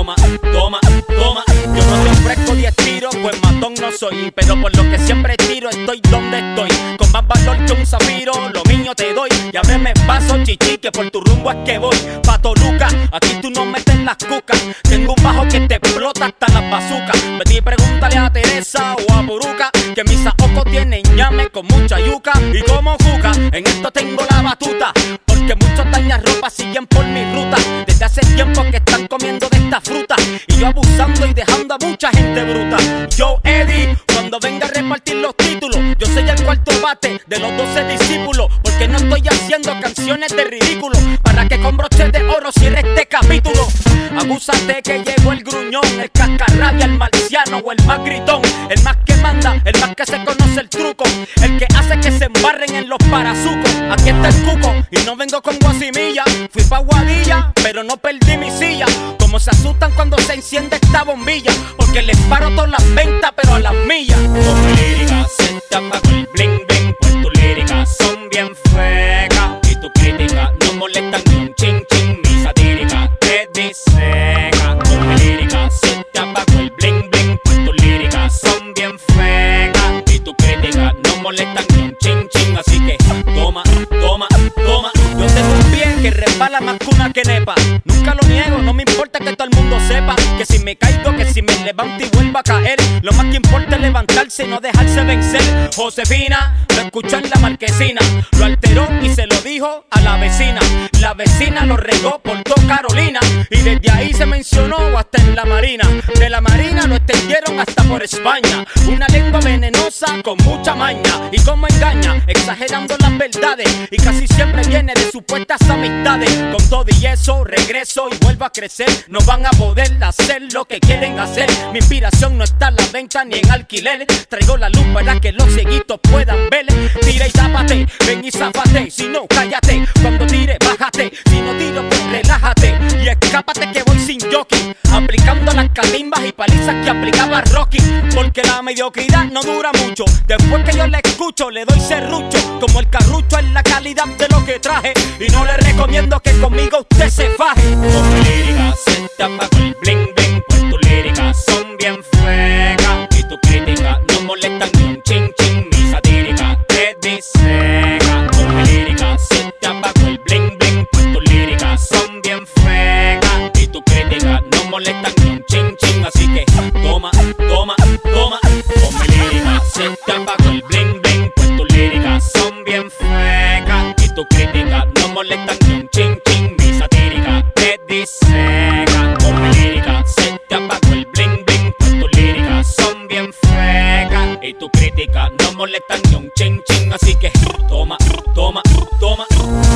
toma, toma, toma. Yo no te ofrezco 10 tiros, pues matón no soy, pero por lo que siempre tiro estoy donde estoy. Con más valor que un zafiro, lo mío te doy. Y ábreme paso, chichi, que por tu rumbo es que voy. Pa' Toluca, aquí tú no metes las cucas. Tengo un bajo que te explota hasta las bazucas. Vete y pregúntale a Teresa o a Buruca, que mis saocos tienen ñame con mucha yuca. Y como juca, en esto tengo la batuta, porque muchos dañas ropa siguen por mi ruta. Desde hace tiempo que están comiendo de esta fruta, y yo abusando y dejando a mucha gente bruta. Yo, Eddie, cuando venga a repartir los títulos, yo soy el cuarto bate de los 12 discípulos, porque no estoy haciendo canciones de ridículo, para que con broches de oro cierre este capítulo. Abúsate que llegó el gruñón, el cascarrabia, el marciano o el más gritón, el más que manda, el más que se conoce el truco, el que hace que se embarren en los parazucos. Aquí está el cuco y no vengo con guasimilla. Fui pa' Guadilla, pero no perdí mi silla. Como se asustan cuando se enciende esta bombilla, porque les paro todas las ventas pero a las millas. Con mi lírica se te apagó el bling bling, pues tus líricas son bien feas y tu crítica no molestan ni un chin chin. Mi satírica te diseca. Con mi lírica se te apagó el bling bling, pues tus líricas son bien feas y tu crítica no molestan ni un chin chin. Así que toma, toma, toma. Yo tengo un pie que resbala más que una quenepa. Nunca lo niego, no me importa que todo el mundo sepa que si me caigo, que si me levanto y vuelvo a caer, lo más que importa es levantarse y no dejarse vencer. Josefina lo escuchó en la marquesina, lo alteró y se lo dijo a la vecina. La vecina lo regó por toda Carolina, y desde ahí se mencionó hasta en la marina. De la marina lo extendieron hasta por España. Una lengua venenosa con mucha maña, y como engaña, exagerando las verdades, y casi siempre viene de supuestas amistades. Con todo y eso regreso y vuelvo a crecer. No van a poder hacer lo que quieren hacer. Mi inspiración no está en la venta ni en alquiler. Traigo la luz para que los cieguitos puedan ver. Tira y tápate, ven y zápate. Si no, cállate. Cuando tire, bájate. Si no tiro, pues relájate y escápate que voy sin jockey, aplicando las catimbas y palizas que aplicaba Rocky. Porque la mediocridad no dura mucho. Después que yo la escucho, le doy serrucho. Como el carrucho en la calidad de lo que traje, y no le recomiendo que conmigo usted se faje. Con mi lírica se te apagó el bling bling, pues tus líricas son bien feas y tu crítica no molestan ni un chin chin. Mi satírica te diseca. Con mi lírica se te apagó el bling bling, pues tus líricas son bien feas y tu crítica no molestan ni un chin chin. Así que toma, toma, toma. Con mi lírica se te apagó el bling bling, pues tus líricas son bien feas y tu crítica no molestan ni un chin chin. Mi satírica te diseca. Con mi lírica se te apagó el bling bling, pues tus líricas son bien feas y tu crítica no molestan ni un chin chin. Así que toma, toma, toma.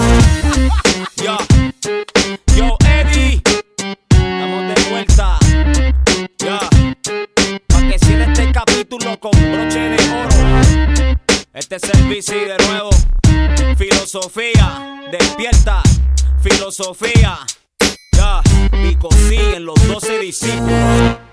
Yo, yo, Eddie, estamos de vuelta. Ya, pa' que cierre este capítulo con broche de oro. Este es el BC de nuevo. Filosofía, despierta. Filosofía, ya, Pico sí en los 12 discípulos.